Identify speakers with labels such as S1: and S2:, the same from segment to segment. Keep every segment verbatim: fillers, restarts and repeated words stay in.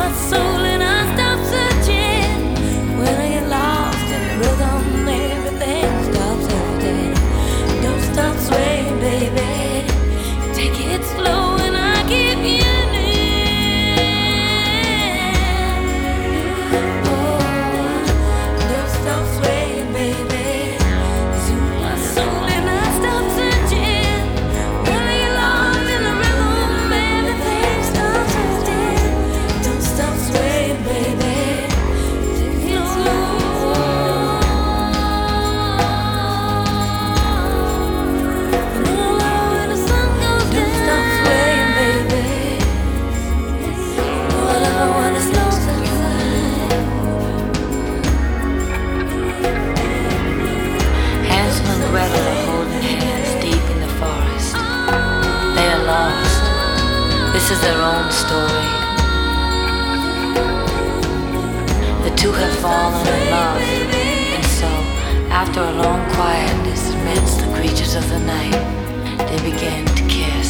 S1: This is their own story. The two have fallen in love, and so, after a long quietness amidst the creatures of the night, they began to kiss.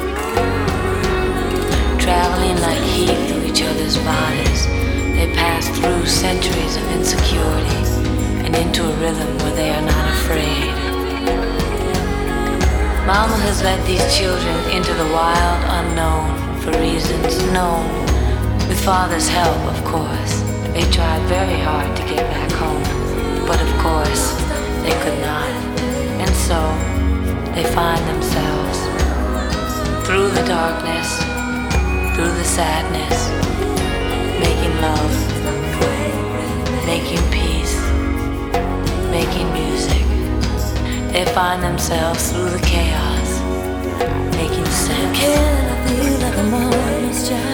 S1: Traveling like heat through each other's bodies, they pass through centuries of insecurity and into a rhythm where they are not afraid. Mama has led these children into the wild unknown for reasons known. With Father's help, of course. They tried very hard to get back home, but of course, they could not. And so, they find themselves through the darkness, through the sadness, making love, making peace, making music. They find themselves through the chaos, making sense.
S2: Can I feel like a moment's child?